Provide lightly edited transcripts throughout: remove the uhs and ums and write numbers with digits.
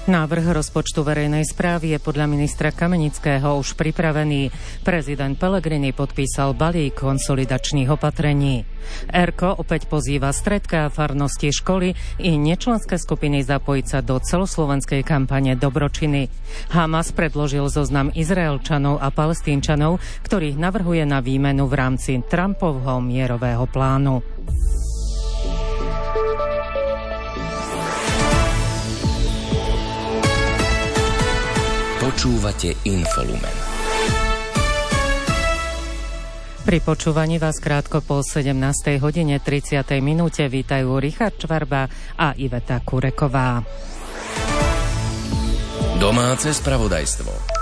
Návrh rozpočtu verejnej správy je podľa ministra Kamenického už pripravený. Prezident Pellegrini podpísal balík konsolidačných opatrení. ERKO opäť pozýva stredká, farnosti, školy i nečlenské skupiny zapojiť sa do celoslovenskej kampane Dobročiny. Hamas predložil zoznam Izraelčanov a Palestínčanov, ktorých navrhuje na výmenu v rámci Trumpovho mierového plánu. Počúvate Infolumen. Pri počúvaní vás krátko po 17:30 minúte vítajú Richard Čvarba a Iveta Kureková. Domáce spravodajstvo.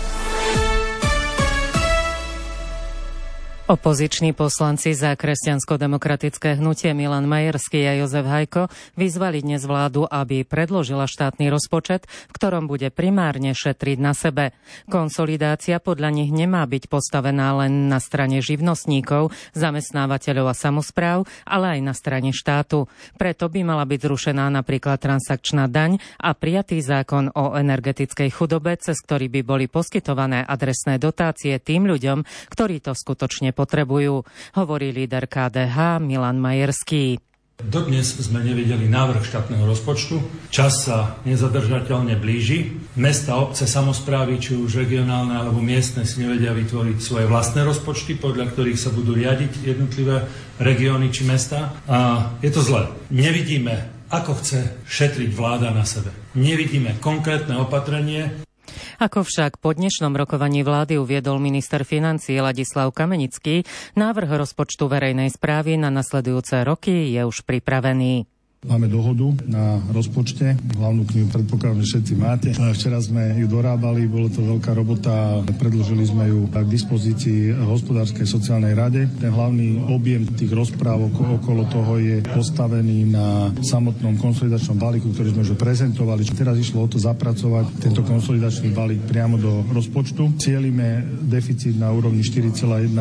Opoziční poslanci za kresťansko-demokratické hnutie Milan Majerský a Jozef Hajko vyzvali dnes vládu, aby predložila štátny rozpočet, v ktorom bude primárne šetriť na sebe. Konsolidácia podľa nich nemá byť postavená len na strane živnostníkov, zamestnávateľov a samospráv, ale aj na strane štátu. Preto by mala byť zrušená napríklad transakčná daň a prijatý zákon o energetickej chudobe, cez ktorý by boli poskytované adresné dotácie tým ľuďom, ktorí to skutočne potrebujú, hovorí líder KDH Milan Majerský. Dodnes sme nevideli návrh štátneho rozpočtu. Čas sa nezadržateľne blíži. Mesta, obce, samosprávy, či už regionálne alebo miestne, si nevedia vytvoriť svoje vlastné rozpočty, podľa ktorých sa budú riadiť jednotlivé regióny či mesta. A je to zlé. Nevidíme, ako chce šetriť vláda na sebe. Nevidíme konkrétne opatrenie. Ako však po dnešnom rokovaní vlády uviedol minister financií Ladislav Kamenický, návrh rozpočtu verejnej správy na nasledujúce roky je už pripravený. Máme dohodu na rozpočte, hlavnú knihu predpokladám, že všetci máte. Včera sme ju dorábali, bolo to veľká robota, predložili sme ju k dispozícii Hospodárskej sociálnej rade. Ten hlavný objem tých rozprávok okolo toho je postavený na samotnom konsolidačnom balíku, ktorý sme už prezentovali. Teraz išlo o to zapracovať tento konsolidačný balík priamo do rozpočtu. Cielime deficit na úrovni 4,1%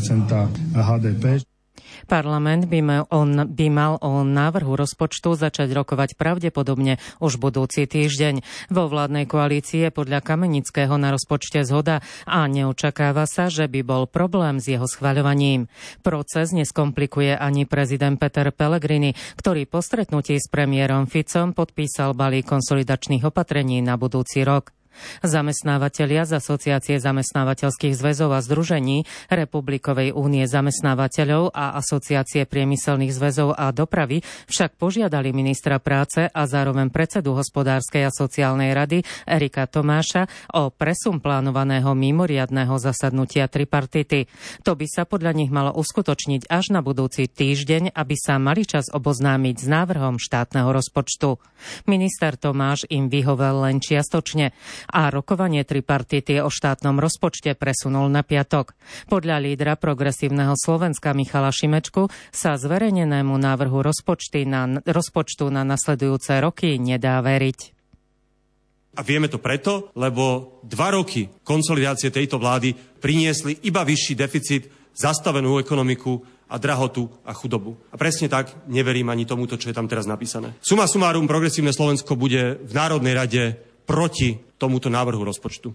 HDP. Parlament by mal o návrhu rozpočtu začať rokovať pravdepodobne už budúci týždeň. Vo vládnej koalícii je podľa Kamenického na rozpočte zhoda a neočakáva sa, že by bol problém s jeho schvaľovaním. Proces neskomplikuje ani prezident Peter Pellegrini, ktorý po stretnutí s premiérom Ficom podpísal balík konsolidačných opatrení na budúci rok. Zamestnávatelia z Asociácie zamestnávateľských zväzov a združení, Republikovej únie zamestnávateľov a Asociácie priemyselných zväzov a dopravy však požiadali ministra práce a zároveň predsedu Hospodárskej a sociálnej rady Erika Tomáša o presun plánovaného mimoriadneho zasadnutia tripartity. To by sa podľa nich malo uskutočniť až na budúci týždeň, aby sa mali čas oboznámiť s návrhom štátneho rozpočtu. Minister Tomáš im vyhovel len čiastočne a rokovanie tripartity o štátnom rozpočte presunul na piatok. Podľa lídra Progresívneho Slovenska Michala Šimečku sa zverejnenému návrhu rozpočtu na nasledujúce roky nedá veriť. A vieme to preto, lebo 2 roky konsolidácie tejto vlády priniesli iba vyšší deficit, zastavenú ekonomiku a drahotu a chudobu. A presne tak neverím ani tomuto, čo je tam teraz napísané. Suma sumárum, Progresívne Slovensko bude v Národnej rade proti tomuto návrhu rozpočtu.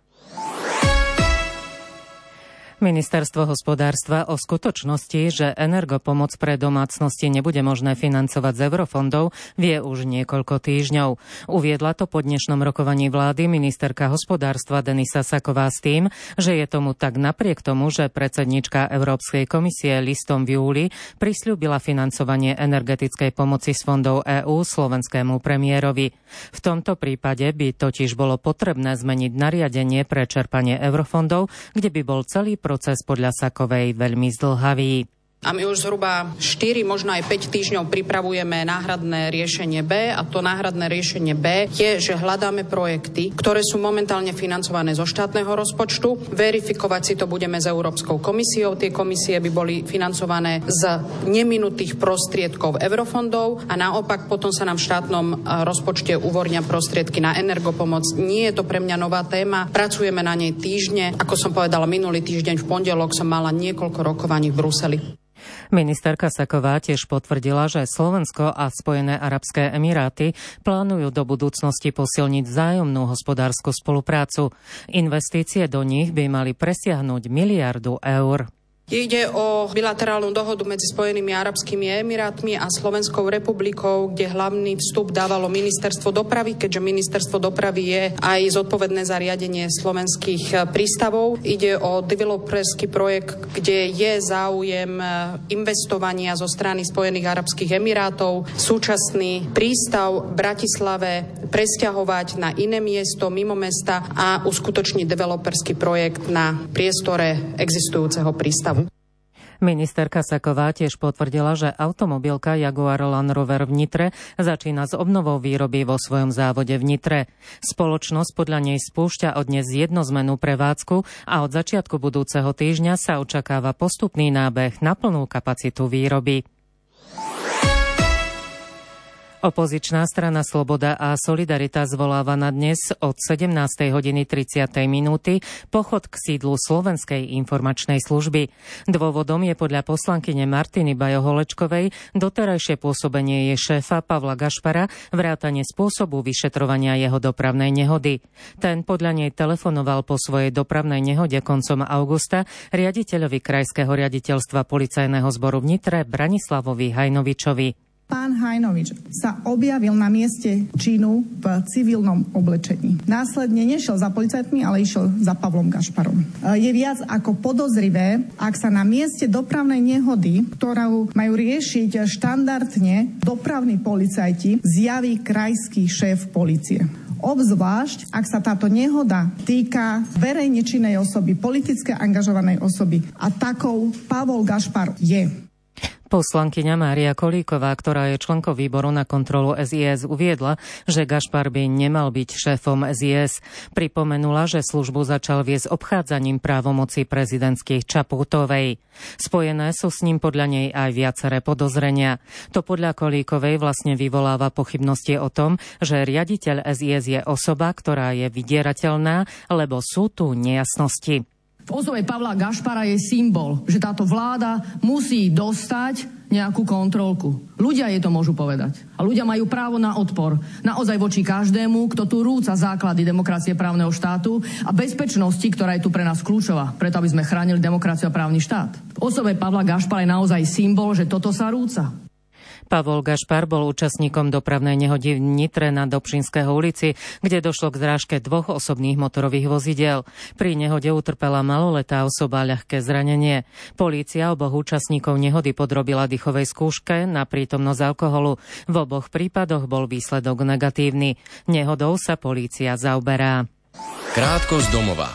Ministerstvo hospodárstva o skutočnosti, že energopomoc pre domácnosti nebude možné financovať z eurofondov, vie už niekoľko týždňov. Uviedla to po dnešnom rokovaní vlády ministerka hospodárstva Denisa Saková s tým, že je tomu tak napriek tomu, že predsedníčka Európskej komisie listom v júli prisľúbila financovanie energetickej pomoci z fondov EÚ slovenskému premiérovi. V tomto prípade by totiž bolo potrebné zmeniť nariadenie pre čerpanie eurofondov, kde by bol celý proces podľa Sakovej veľmi zdĺhavý. A my už zhruba 4, možno aj 5 týždňov pripravujeme náhradné riešenie B a to náhradné riešenie B je, že hľadáme projekty, ktoré sú momentálne financované zo štátneho rozpočtu. Verifikovať si to budeme s Európskou komisiou. Tie komisie by boli financované z neminutých prostriedkov eurofondov a naopak potom sa nám v štátnom rozpočte uvoľnia prostriedky na energopomoc. Nie je to pre mňa nová téma. Pracujeme na nej týždne. Ako som povedala, minulý týždeň v pondelok som mala niekoľko rokovaní v Bruseli. Ministerka Saková tiež potvrdila, že Slovensko a Spojené arabské emiráty plánujú do budúcnosti posilniť vzájomnú hospodársku spoluprácu. Investície do nich by mali presiahnuť 1 miliardu eur. Ide o bilaterálnu dohodu medzi Spojenými arabskými emirátmi a Slovenskou republikou, kde hlavný vstup dávalo ministerstvo dopravy, keďže ministerstvo dopravy je aj zodpovedné za riadenie slovenských prístavov. Ide o developerský projekt, kde je záujem investovania zo strany Spojených arabských emirátov. Súčasný prístav v Bratislave presťahovať na iné miesto mimo mesta a uskutočniť developerský projekt na priestore existujúceho prístavu. Ministerka Saková tiež potvrdila, že automobilka Jaguar Land Rover v Nitre začína s obnovou výroby vo svojom závode v Nitre. Spoločnosť podľa nej spúšťa od dnes jednozmennú prevádzku a od začiatku budúceho týždňa sa očakáva postupný nábeh na plnú kapacitu výroby. Opozičná strana Sloboda a Solidarita zvoláva na dnes od 17:30 pochod k sídlu Slovenskej informačnej služby. Dôvodom je podľa poslankyne Martiny Bajo-Holečkovej doterajšie pôsobenie jej šéfa Pavla Gašpara, vrátane spôsobu vyšetrovania jeho dopravnej nehody. Ten podľa nej telefonoval po svojej dopravnej nehode koncom augusta riaditeľovi Krajského riaditeľstva policajného zboru v Nitre Branislavovi Hajnovičovi. Pán Hajnovič sa objavil na mieste činu v civilnom oblečení. Následne nešiel za policajtmi, ale išiel za Pavlom Gašparom. Je viac ako podozrivé, ak sa na mieste dopravnej nehody, ktorú majú riešiť štandardne dopravní policajti, zjaví krajský šéf polície. Obzvlášť, ak sa táto nehoda týka verejne činnej osoby, politické angažovanej osoby. A takou Pavol Gašpar je. Poslankyňa Mária Kolíková, ktorá je členkou výboru na kontrolu SIS, uviedla, že Gašpar by nemal byť šéfom SIS. Pripomenula, že službu začal viesť obchádzaním právomocí prezidentských Čaputovej. Spojené sú s ním podľa nej aj viaceré podozrenia. To podľa Kolíkovej vlastne vyvoláva pochybnosti o tom, že riaditeľ SIS je osoba, ktorá je vydierateľná, lebo sú tu nejasnosti. V osobe Pavla Gašpara je symbol, že táto vláda musí dostať nejakú kontrolku. Ľudia jej to môžu povedať. A ľudia majú právo na odpor. Naozaj voči každému, kto tu rúca základy demokracie právneho štátu a bezpečnosti, ktorá je tu pre nás kľúčová, preto aby sme chránili demokraciu a právny štát. V osobe Pavla Gašpara je naozaj symbol, že toto sa rúca. Pavol Gašpar bol účastníkom dopravnej nehody v Nitre na Dobšinského ulici, kde došlo k zrážke 2 osobných motorových vozidiel. Pri nehode utrpela maloletá osoba ľahké zranenie. Polícia oboch účastníkov nehody podrobila dýchovej skúške na prítomnosť alkoholu. V oboch prípadoch bol výsledok negatívny. Nehodou sa polícia zaoberá. Krátko z domova.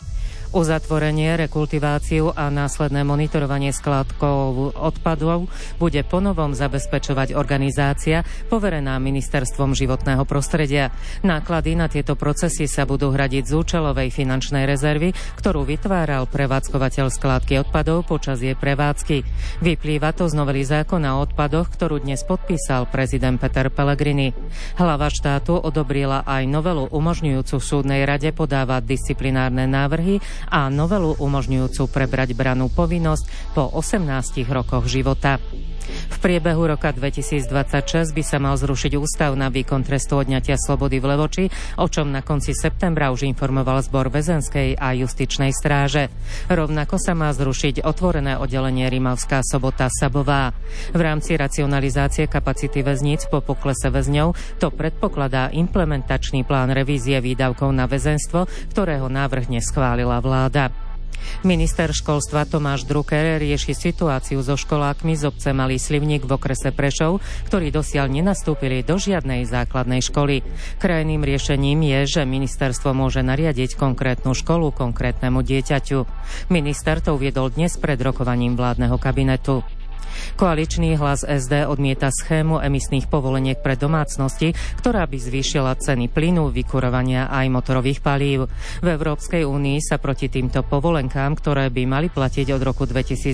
Uzatvorenie, rekultiváciu a následné monitorovanie skládkov odpadov bude ponovom zabezpečovať organizácia poverená Ministerstvom životného prostredia. Náklady na tieto procesy sa budú hradiť z účelovej finančnej rezervy, ktorú vytváral prevádzkovateľ skládky odpadov počas jej prevádzky. Vyplýva to z novely zákona o odpadoch, ktorú dnes podpísal prezident Peter Pellegrini. Hlava štátu odobrila aj novelu umožňujúcu súdnej rade podávať disciplinárne návrhy a novelu umožňujúcu prebrať brannú povinnosť po 18 rokoch života. V priebehu roka 2026 by sa mal zrušiť ústav na výkon trestu odňatia slobody v Levoči, o čom na konci septembra už informoval zbor väzenskej a justičnej stráže. Rovnako sa má zrušiť otvorené oddelenie Rimavská Sobota Sabová. V rámci racionalizácie kapacity väzníc po poklese väzňov to predpokladá implementačný plán revízie výdavkov na väzenstvo, ktorého návrh neschválila vláda. Minister školstva Tomáš Drucker rieši situáciu so školákmi z obce Malý Slivník v okrese Prešov, ktorí dosiaľ nenastúpili do žiadnej základnej školy. Krajným riešením je, že ministerstvo môže nariadiť konkrétnu školu konkrétnemu dieťaťu. Minister to uviedol dnes pred rokovaním vládneho kabinetu. Koaličný hlas SD odmieta schému emisných povoleniek pre domácnosti, ktorá by zvýšila ceny plynu, vykurovania aj motorových palív. V Európskej únii sa proti týmto povolenkám, ktoré by mali platiť od roku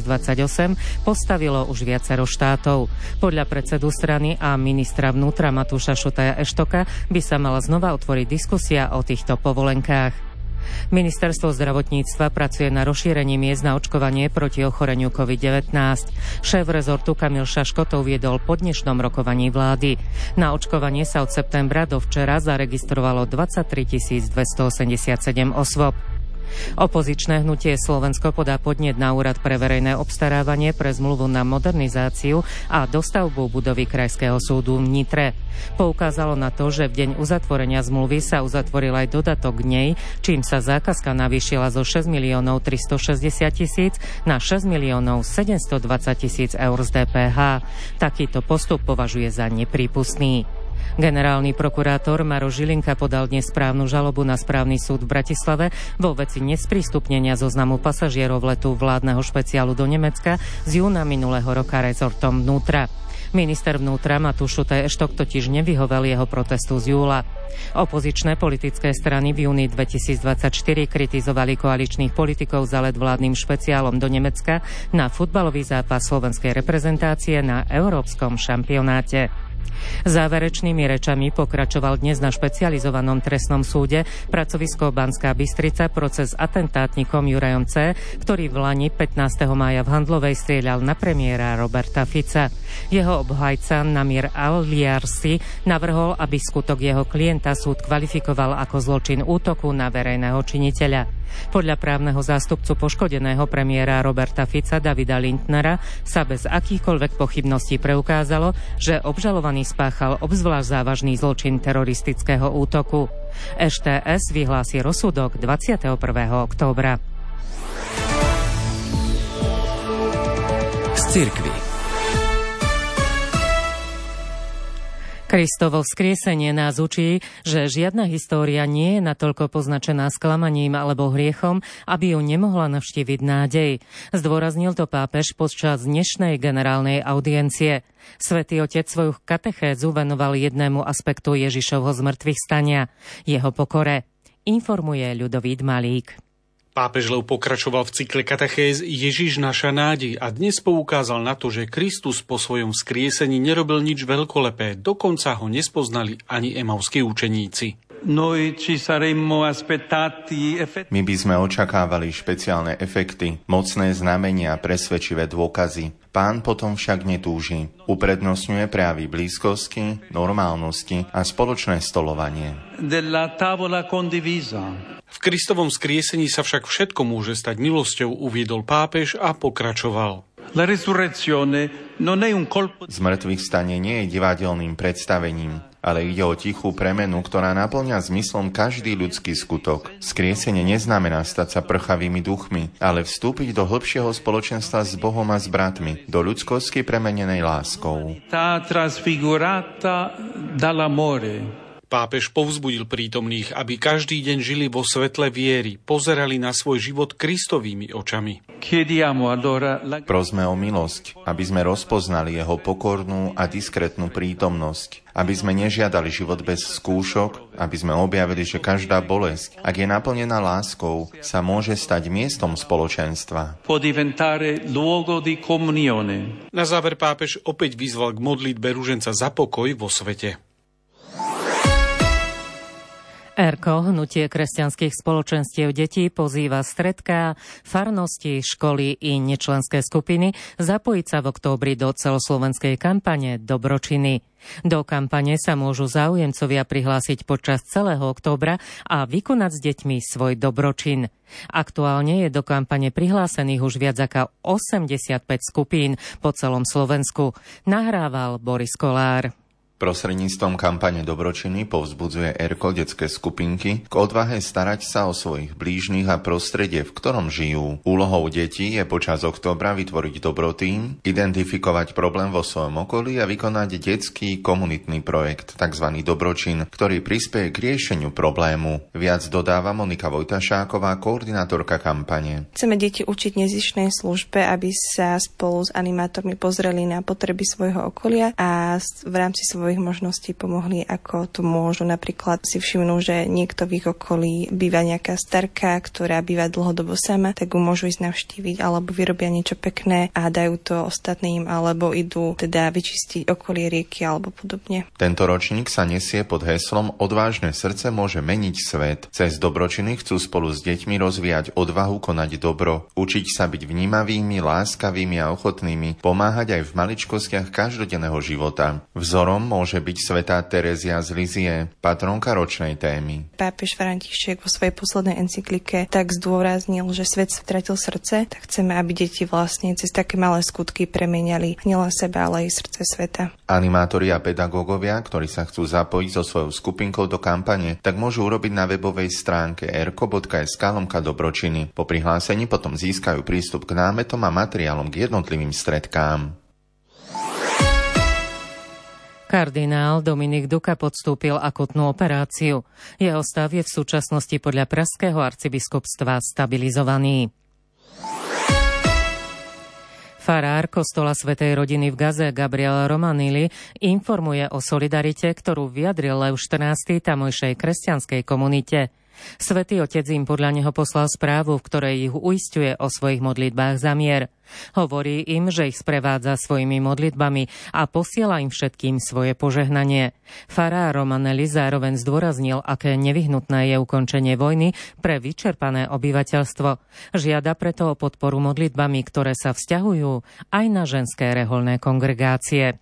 2028, postavilo už viacero štátov. Podľa predsedu strany a ministra vnútra Matúša Šutaja Eštoka by sa mala znova otvoriť diskusia o týchto povolenkách. Ministerstvo zdravotníctva pracuje na rozšírení miest na očkovanie proti ochoreniu COVID-19. Šéf rezortu Kamil Šaško to uviedol po dnešnom rokovaní vlády. Na očkovanie sa od septembra do včera zaregistrovalo 23 287 osôb. Opozičné hnutie Slovensko podá podnet na Úrad pre verejné obstarávanie pre zmluvu na modernizáciu a dostavbu budovy Krajského súdu v Nitre. Poukázalo na to, že v deň uzatvorenia zmluvy sa uzatvoril aj dodatok k nej, čím sa zákazka navýšila zo 6 360 000 na 6 720 000 eur z DPH. Takýto postup považuje za neprípustný. Generálny prokurátor Maro Žilinka podal dnes správnu žalobu na správny súd v Bratislave vo veci nesprístupnenia zoznamu pasažierov letu vládneho špeciálu do Nemecka z júna minulého roka rezortom vnútra. Minister vnútra Matúš Šutaj-Eštok totiž nevyhovel jeho protestu z júla. Opozičné politické strany v júni 2024 kritizovali koaličných politikov za let vládnym špeciálom do Nemecka na futbalový zápas slovenskej reprezentácie na Európskom šampionáte. Záverečnými rečami pokračoval dnes na špecializovanom trestnom súde pracovisko Banská Bystrica proces atentátnikom Jurajom C., ktorý v lani 15. mája v Handlovej strieľal na premiéra Roberta Fica. Jeho obhajca Namir Al-Liarsi navrhol, aby skutok jeho klienta súd kvalifikoval ako zločin útoku na verejného činiteľa. Podľa právneho zástupcu poškodeného premiéra Roberta Fica Davida Lindnera sa bez akýchkoľvek pochybností preukázalo, že obžalovaný spáchal obzvlášť závažný zločin teroristického útoku. ŠTS vyhlási rozsudok 21. októbra. Z cirkvi. Kristovo vzkriesenie nás učí, že žiadna história nie je natoľko poznačená sklamaním alebo hriechom, aby ju nemohla navštíviť nádej. Zdôraznil to pápež počas dnešnej generálnej audiencie. Svätý Otec svoju katechézu venoval jednému aspektu Ježišovho zmŕtvychvstania, jeho pokore. Informuje Ľudovít Malík. Pápež Lev pokračoval v cykle katechéz Ježiš naša nádej a dnes poukázal na to, že Kristus po svojom vzkriesení nerobil nič veľkolepé, dokonca ho nespoznali ani emauskí učeníci. My by sme očakávali špeciálne efekty, mocné znamenia, presvedčivé dôkazy. Pán potom však netúži. Uprednostňuje prejavy blízkosti, normálnosti a spoločné stolovanie. V Kristovom vzkriesení sa však všetko môže stať milosťou, uviedol pápež a pokračoval. Zmŕtvychvstanie nie je divadelným predstavením, ale ide o tichú premenu, ktorá naplňa zmyslom každý ľudský skutok. Vzkriesenie neznamená stať sa prchavými duchmi, ale vstúpiť do hlbšieho spoločenstva s Bohom a s bratmi, do ľudskosti premenenej láskou. Pápež povzbudil prítomných, aby každý deň žili vo svetle viery, pozerali na svoj život Kristovými očami. Prosme o milosť, aby sme rozpoznali jeho pokornú a diskrétnu prítomnosť, aby sme nežiadali život bez skúšok, aby sme objavili, že každá bolesť, ak je naplnená láskou, sa môže stať miestom spoločenstva. Na záver pápež opäť vyzval k modlitbe ruženca za pokoj vo svete. ERKO, hnutie kresťanských spoločenstiev detí, pozýva stredká, farnosti, školy i nečlenské skupiny zapojiť sa v októbri do celoslovenskej kampane Dobročiny. Do kampane sa môžu záujemcovia prihlásiť počas celého októbra a vykonať s deťmi svoj dobročin. Aktuálne je do kampane prihlásených už viac ako 85 skupín po celom Slovensku. Nahrával Boris Kolár. Prostredníctvom kampane Dobročiny povzbudzuje ERKO detské skupinky k odvahe starať sa o svojich blížnych a prostredie, v ktorom žijú. Úlohou detí je počas októbra vytvoriť dobrotím, identifikovať problém vo svojom okolí a vykonať detský komunitný projekt, tzv. Dobročin, ktorý prispieje k riešeniu problému. Viac dodáva Monika Vojtašáková, koordinátorka kampane. Chceme deti učiť nezištnej službe, aby sa spolu s animátormi pozreli na potreby svojho okolia a v rámci svojho svojich možností pomohli, ako to môžu. Napríklad si všimnú, že niekto v ich okolí býva nejaká starka, ktorá býva dlhodobo sama, tak ju môžu ísť navštíviť, alebo vyrobia niečo pekné a dajú to ostatným, alebo idú teda vyčistiť okolie rieky alebo podobne. Tento ročník sa nesie pod heslom Odvážne srdce môže meniť svet. Cez dobročiny chcú spolu s deťmi rozvíjať odvahu konať dobro, učiť sa byť vnímavými, láskavými a ochotnými, pomáhať aj v maličkostiach každodenného života. Vzorom môže byť svätá Terezia z Lizie, patronka ročnej témy. Pápež František vo svojej poslednej encyklike tak zdôraznil, že svet stratil srdce, tak chceme, aby deti vlastne cez také malé skutky premieniali nielen seba, ale aj srdce sveta. Animátori a pedagógovia, ktorí sa chcú zapojiť so svojou skupinkou do kampane, tak môžu urobiť na webovej stránke erko.sk/dobročiny. Po prihlásení potom získajú prístup k námetom a materiálom k jednotlivým stredkám. Kardinál Dominik Duka podstúpil akutnú operáciu. Jeho stav je v súčasnosti podľa pražského arcibiskupstva stabilizovaný. Farár kostola Svätej rodiny v Gaze Gabriel Romanili informuje o solidarite, ktorú vyjadril Lev XIV tamojšej kresťanskej komunite. Svätý Otec im podľa neho poslal správu, v ktorej ich uisťuje o svojich modlitbách za mier. Hovorí im, že ich sprevádza svojimi modlitbami a posiela im všetkým svoje požehnanie. Farár Romanelli zároveň zdôraznil, aké nevyhnutné je ukončenie vojny pre vyčerpané obyvateľstvo. Žiada preto o podporu modlitbami, ktoré sa vzťahujú aj na ženské rehoľné kongregácie.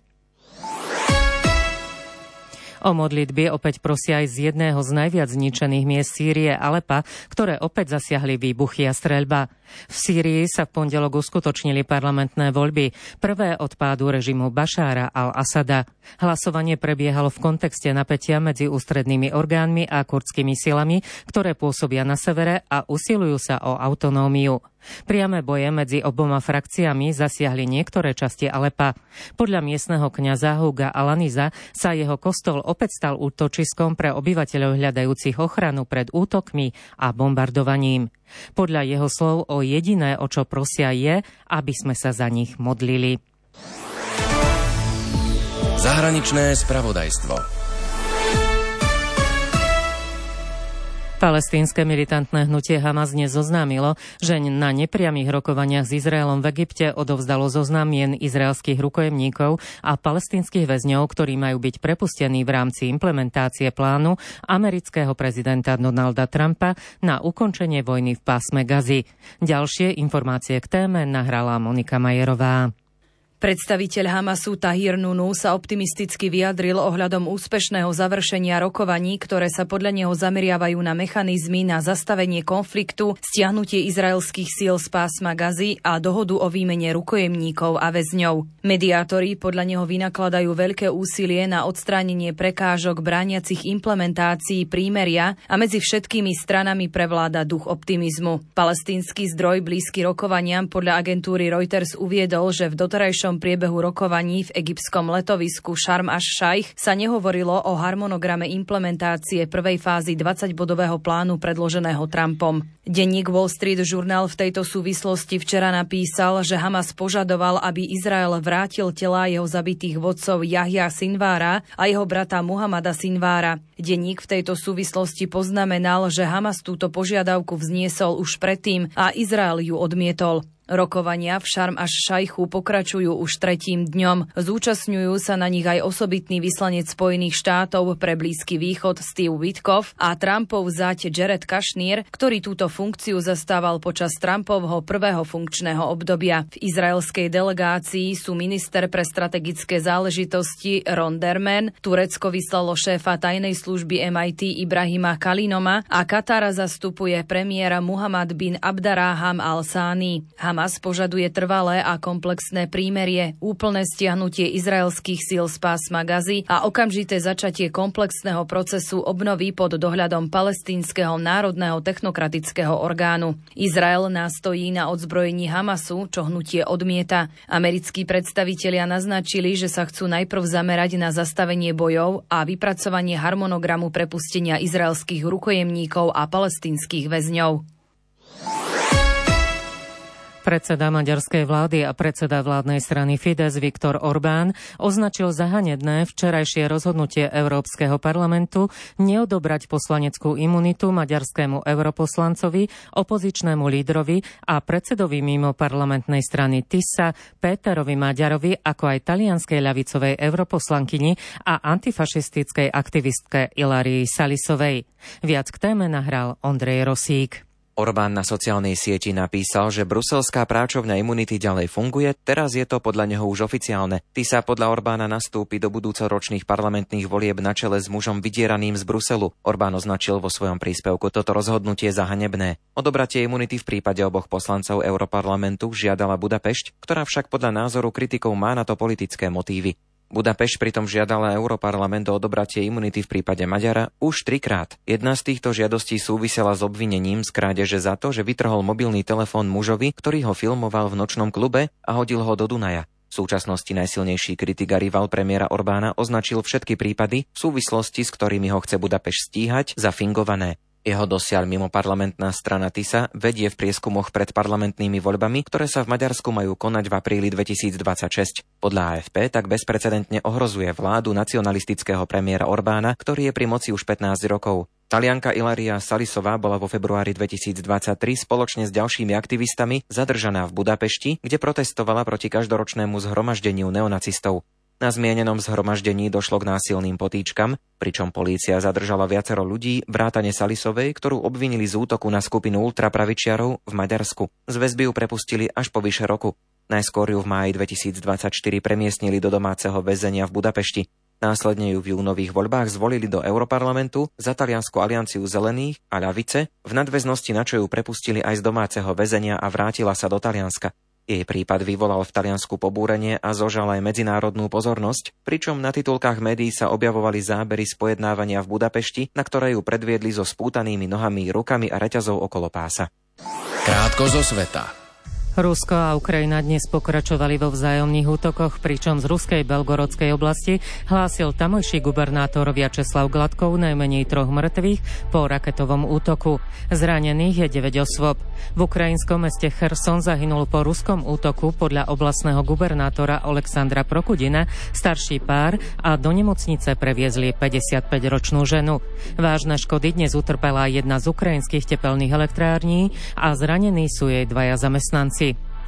O modlitby opäť prosia aj z jedného z najviac zničených miest Sýrie Alepa, ktoré opäť zasiahli výbuchy a streľba. V Sýrii sa v pondelok uskutočnili parlamentné voľby, prvé od pádu režimu Bašára al-Asada. Hlasovanie prebiehalo v kontexte napätia medzi ústrednými orgánmi a kurdskými silami, ktoré pôsobia na severe a usilujú sa o autonómiu. Priame boje medzi oboma frakciami zasiahli niektoré časti Alepa. Podľa miestneho kňaza Huga Alaniza sa jeho kostol opäť stal útočiskom pre obyvateľov hľadajúcich ochranu pred útokmi a bombardovaním. Podľa jeho slov o jediné, o čo prosia, je, aby sme sa za nich modlili. Zahraničné spravodajstvo. Palestínske militantné hnutie Hamas dnes oznámilo, že na nepriamych rokovaniach s Izraelom v Egypte odovzdalo zoznam mien izraelských rukojemníkov a palestínskych väzňov, ktorí majú byť prepustení v rámci implementácie plánu amerického prezidenta Donalda Trumpa na ukončenie vojny v pásme Gazy. Ďalšie informácie k téme nahrala Monika Majerová. Predstaviteľ Hamasu Tahir Nunu sa optimisticky vyjadril ohľadom úspešného završenia rokovaní, ktoré sa podľa neho zameriavajú na mechanizmy na zastavenie konfliktu, stiahnutie izraelských síl z pásma Gazy a dohodu o výmene rukojemníkov a väzňov. Mediátori podľa neho vynakladajú veľké úsilie na odstránenie prekážok brániacich implementácií prímeria a medzi všetkými stranami prevláda duch optimizmu. Palestínsky zdroj blízky rokovaniam podľa agentúry Reuters uviedol, že v doterajšom priebehu rokovaní v egyptskom letovisku Šarm aš-Šajch sa nehovorilo o harmonograme implementácie prvej fázy 20-bodového plánu predloženého Trumpom. Denník Wall Street Journal v tejto súvislosti včera napísal, že Hamas požadoval, aby Izrael vrátil telá jeho zabitých vodcov Jahja Sinvára a jeho brata Muhammada Sinvára. Denník v tejto súvislosti poznamenal, že Hamas túto požiadavku vzniesol už predtým a Izrael ju odmietol. Rokovania v Šarm aš-Šajchu pokračujú už 3. dňom. Zúčastňujú sa na nich aj osobitný vyslanec Spojených štátov pre Blízky východ Steve Witkoff a Trumpov zať Jared Kushner, ktorý túto funkciu zastával počas Trumpovho prvého funkčného obdobia. V izraelskej delegácii sú minister pre strategické záležitosti Ron Derman, Turecko vyslalo šéfa tajnej služby MIT Ibrahima Kalinoma a Katar zastupuje premiéra Muhammad bin Abdarrahman al-Sani. Hamas požaduje trvalé a komplexné prímerie, úplné stiahnutie izraelských síl z pásma Gazy a okamžité začatie komplexného procesu obnovy pod dohľadom Palestínskeho národného technokratického orgánu. Izrael nastojí na odzbrojení Hamasu, čo hnutie odmieta. Americkí predstavitelia naznačili, že sa chcú najprv zamerať na zastavenie bojov a vypracovanie harmonogramu prepustenia izraelských rukojemníkov a palestínskych väzňov. Predseda maďarskej vlády a predseda vládnej strany Fidesz Viktor Orbán označil za hanebné včerajšie rozhodnutie Európskeho parlamentu neodobrať poslaneckú imunitu maďarskému europoslancovi, opozičnému lídrovi a predsedovi mimo parlamentnej strany TISA Péterovi Maďarovi, ako aj talianskej ľavicovej europoslankyni a antifašistickej aktivistke Ilarii Salisovej. Viac k téme nahral Ondrej Rosík. Orbán na sociálnej sieti napísal, že bruselská práčovňa imunity ďalej funguje, teraz je to podľa neho už oficiálne. TISA podľa Orbána nastúpi do budúcoročných parlamentných volieb na čele s mužom vydieraným z Bruselu. Orbán označil vo svojom príspevku toto rozhodnutie za hanebné. Odobratie imunity v prípade oboch poslancov Europarlamentu žiadala Budapešť, ktorá však podľa názoru kritikov má na to politické motívy. Budapešť pritom žiadala Europarlament o odobratie imunity v prípade Maďara už 3-krát. Jedna z týchto žiadostí súvisela s obvinením z krádeže za to, že vytrhol mobilný telefón mužovi, ktorý ho filmoval v nočnom klube a hodil ho do Dunaja. V súčasnosti najsilnejší kritik a rival premiéra Orbána označil všetky prípady, v súvislosti s ktorými ho chce Budapešť stíhať, za fingované. Jeho dosiaľ mimoparlamentná strana TISA vedie v prieskumoch pred parlamentnými voľbami, ktoré sa v Maďarsku majú konať v apríli 2026. Podľa AFP tak bezprecedentne ohrozuje vládu nacionalistického premiéra Orbána, ktorý je pri moci už 15 rokov. Talianka Ilaria Salisová bola vo februári 2023 spoločne s ďalšími aktivistami zadržaná v Budapešti, kde protestovala proti každoročnému zhromaždeniu neonacistov. Na zmienenom zhromaždení došlo k násilným potýčkam, pričom polícia zadržala viacero ľudí, vrátane Salisovej, ktorú obvinili z útoku na skupinu ultrapravičiarov v Maďarsku. Z väzby ju prepustili až po vyše roku. Najskôr ju v máji 2024 premiestnili do domáceho väzenia v Budapešti. Následne ju v júnových voľbách zvolili do Europarlamentu za Taliansku alianciu zelených a ľavice, v nadväznosti na čo ju prepustili aj z domáceho väzenia a vrátila sa do Talianska. Jej prípad vyvolal v Taliansku pobúrenie a zožal aj medzinárodnú pozornosť, pričom na titulkách médií sa objavovali zábery z pojednávania v Budapešti, na ktoré ju predviedli so spútanými nohami, rukami a reťazou okolo pása. Krátko zo sveta. Rusko a Ukrajina dnes pokračovali vo vzájomných útokoch, pričom z ruskej Belgorodskej oblasti hlásil tamojší gubernátor Vjačeslav Gladkov najmenej 3 mŕtvych po raketovom útoku. Zranených je 9 osôb. V ukrajinskom meste Cherson zahynul po ruskom útoku podľa oblastného gubernátora Alexandra Prokudina starší pár a do nemocnice previezli 55-ročnú ženu. Vážne škody dnes utrpela jedna z ukrajinských tepelných elektrární a zranení sú jej 2 zamestnanci.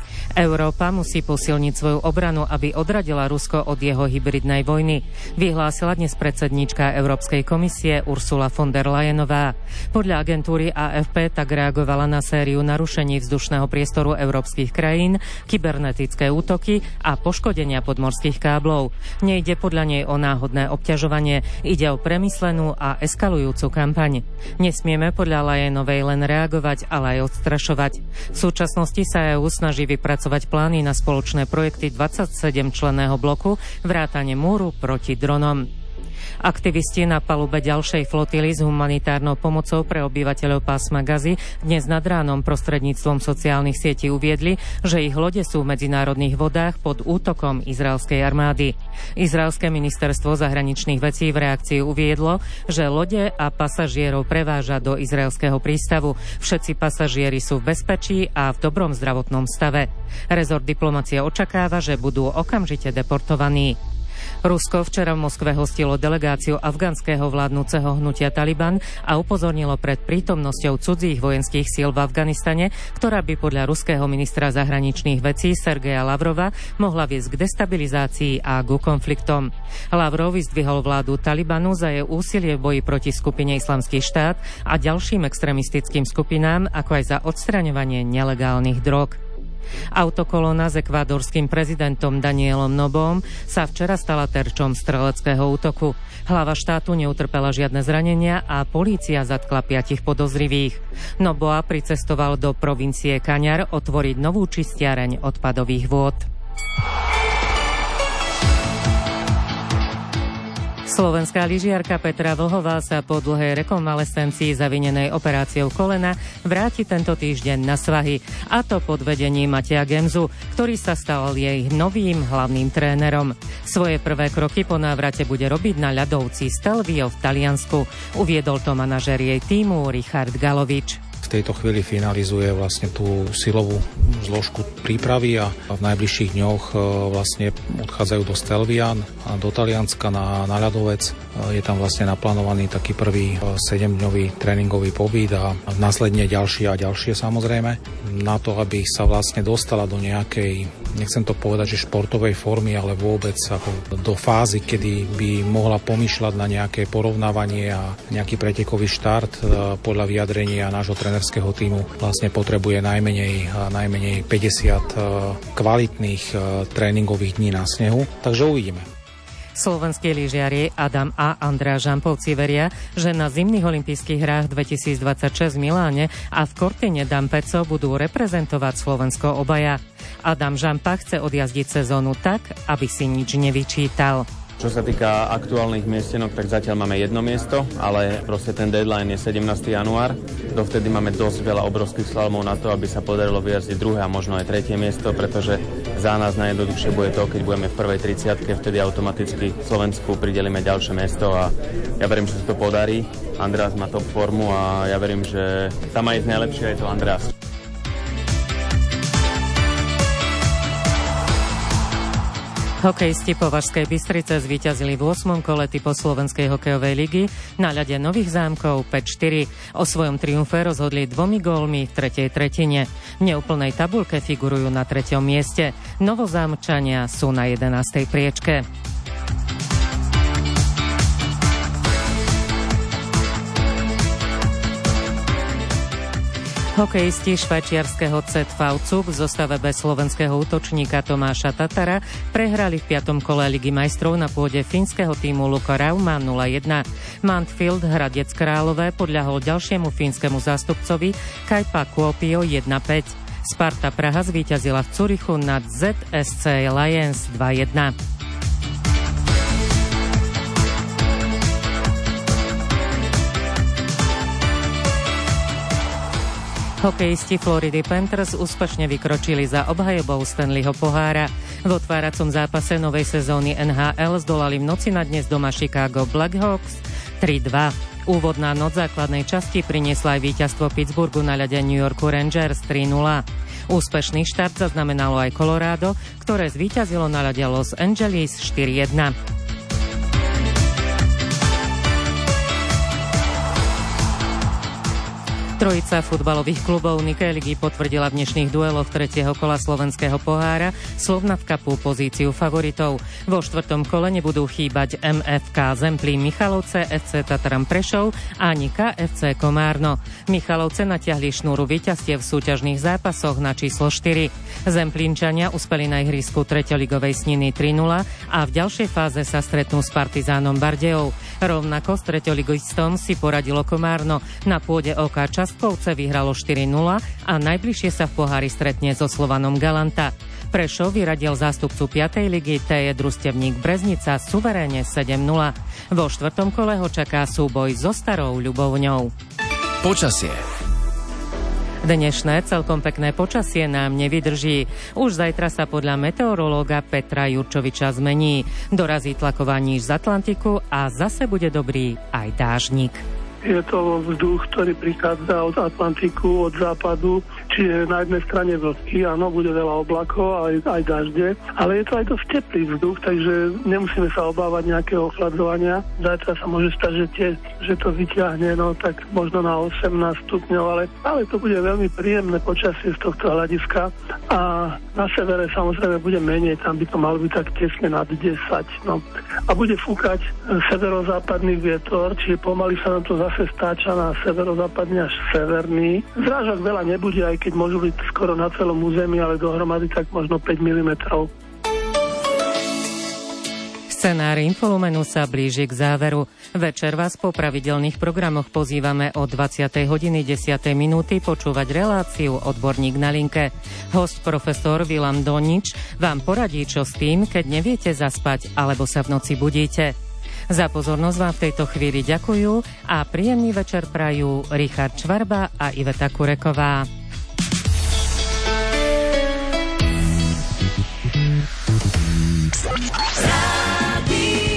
Európa musí posilniť svoju obranu, aby odradila Rusko od jeho hybridnej vojny, vyhlásila dnes predsedníčka Európskej komisie Ursula von der Leyenová. Podľa agentúry AFP tak reagovala na sériu narušení vzdušného priestoru európskych krajín, kybernetické útoky a poškodenia podmorských káblov. Nejde podľa nej o náhodné obťažovanie, ide o premyslenú a eskalujúcu kampaň. Nesmieme podľa Leyenovej len reagovať, ale aj odstrašovať. V súčasnosti sa EÚ snaží vypracovať plány na spoločné projekty 27-členného bloku vrátane múru proti dronom. Aktivisti na palube ďalšej flotily s humanitárnou pomocou pre obyvateľov pásma Gazy dnes nad ránom prostredníctvom sociálnych sietí uviedli, že ich lode sú v medzinárodných vodách pod útokom izraelskej armády. Izraelské ministerstvo zahraničných vecí v reakcii uviedlo, že lode a pasažierov preváža do izraelského prístavu. Všetci pasažieri sú v bezpečí a v dobrom zdravotnom stave. Rezort diplomacie očakáva, že budú okamžite deportovaní. Rusko včera v Moskve hostilo delegáciu afganského vládnuceho hnutia Taliban a upozornilo pred prítomnosťou cudzích vojenských síl v Afganistane, ktorá by podľa ruského ministra zahraničných vecí Sergeja Lavrova mohla viesť k destabilizácii a ku konfliktom. Lavrov vyzdvihol vládu Talibanu za jej úsilie v boji proti skupine Islamský štát a ďalším extremistickým skupinám, ako aj za odstraňovanie nelegálnych drog. Autokolóna s ekvádorským prezidentom Danielom Nobom sa včera stala terčom streleckého útoku. Hlava štátu neutrpela žiadne zranenia a polícia zatkla 5 podozrivých. Noboa pricestoval do provincie Kaňar otvoriť novú čistiareň odpadových vôd. Slovenská lyžiarka Petra Vlhová sa po dlhej rekonvalescencii zavinenej operáciou kolena vráti tento týždeň na svahy, a to pod vedením Mateja Gemzu, ktorý sa stal jej novým hlavným trénerom. Svoje prvé kroky po návrate bude robiť na ľadovci Stelvio v Taliansku. Uviedol to manažér jej tímu Richard Galovič. v tejto chvíli finalizuje vlastne tú silovú zložku prípravy a v najbližších dňoch vlastne odchádzajú do Stelvia, do Talianska na ľadovec. Je tam vlastne naplánovaný taký prvý 7-dňový tréningový pobyt a následne ďalšie a ďalšie samozrejme. Na to, aby sa vlastne dostala do nejakej, nechcem to povedať, že športovej formy, ale vôbec ako do fázy, kedy by mohla pomýšľať na nejaké porovnávanie a nejaký pretekový štart. Podľa vyjadrenia nášho trénerského tímu vlastne potrebuje najmenej 50 kvalitných tréningových dní na snehu. Takže uvidíme. Slovenskí lyžiari Adam a Andrea Žampovci veria, že na zimných olympijských hrách 2026 v Miláne a v Cortine d'Ampezzo budú reprezentovať Slovensko obaja. Adam Žampa chce odjazdiť sezónu tak, aby si nič nevyčítal. Čo sa týka aktuálnych miestenok, tak zatiaľ máme jedno miesto, ale proste ten deadline je 17. január. Dovtedy máme dosť veľa obrovských slalomov na to, aby sa podarilo vyjazdiť druhé a možno aj tretie miesto, pretože za nás najjednoduchšie bude to, keď budeme v prvej 30-ke, vtedy automaticky Slovensku pridelíme ďalšie miesto a ja verím, že sa to podarí. Andreas má top formu a ja verím, že tam aj najlepšie je to Andreas. Hokejisti Považskej Bystrice zvíťazili v 8. kole typu Slovenskej hokejovej ligy na ľade Nových Zámkov 5-4. O svojom triumfe rozhodli 2 gólmi v tretej tretine. V neúplnej tabuľke figurujú na 3. mieste. Novozámčania sú na 11. priečke. Hokejisti švajčiarskeho ZV Zug v zostave bez slovenského útočníka Tomáša Tatara prehrali v 5. kole Ligy majstrov na pôde fínskeho týmu Lukko Rauma 0-1. Mantfield Hradec Králové podľahol ďalšiemu fínskemu zástupcovi Kaipa Kuopio 1-5. Sparta Praha zvíťazila v Curychu nad ZSC Lions 2-1. Hokejisti Floridy Panthers úspešne vykročili za obhajobou Stanleyho pohára. V otváracom zápase novej sezóny NHL zdolali v noci na dnes doma Chicago Blackhawks 3-2. Úvodná noc základnej časti priniesla aj víťazstvo Pittsburghu na ľade New Yorku Rangers 3-0. Úspešný štart zaznamenalo aj Colorado, ktoré zvíťazilo na ľade Los Angeles 4-1. Trojica futbalových klubov Nike ligy potvrdila v dnešných dueloch 3. kola slovenského pohára Slovnaft Cupu pozíciu favoritov. Vo 4. kole nebudú chýbať MFK Zemplín Michalovce, FC Tatran Prešov a Nika FC Komárno. Michalovce natiahli šnúru víťazstiev v súťažných zápasoch na číslo 4. Zemplínčania uspeli na ihrisku treťoligovej Sniny 3-0 a v ďalšej fáze sa stretnú s Partizánom Bardejov. Rovnako s treťoligistom si poradilo Komárno. Na pôde OK Častkovce vyhralo 4-0 a najbližšie sa v pohári stretne so Slovanom Galanta. Prešov vyradil zástupcu 5. ligy TJ Družstevník Breznica suverénne 7-0. Vo 4. kole ho čaká súboj so Starou Ľubovňou. Počasie. Dnešné celkom pekné počasie nám nevydrží. Už zajtra sa podľa meteorológa Petra Jurčoviča zmení. Dorazí tlaková níž z Atlantiku a zase bude dobrý aj dážnik. Je to vzduch, ktorý prichádza od Atlantiku, od západu, čiže na jednej strane vlhký, áno, bude veľa oblakov, aj dažde, ale je to aj dosť teplý vzduch, takže nemusíme sa obávať nejakého ochladzovania. Zajtra sa môže stať, že to vyťahne, no tak možno na 18 stupňov, ale to bude veľmi príjemné počasie z tohto hľadiska a na severe samozrejme bude menej, tam by to malo byť tak tesne nad 10, no. A bude fúkať severozápadný vietor, čiže pomaly sa nám to zase stáča na severozápadný až severný. Zrážok veľa nebude, aj keď môžu byť skoro na celom území, ale dohromady tak možno 5 mm. Scenár Infolumenu sa blíži k záveru. Večer vás po pravidelných programoch pozývame o 20:10 počúvať reláciu Odborník na linke. Host profesor Vilam Donič vám poradí, čo s tým, keď neviete zaspať alebo sa v noci budíte. Za pozornosť vám v tejto chvíli ďakujú a príjemný večer prajú Richard Čvarba a Iveta Kureková. Radio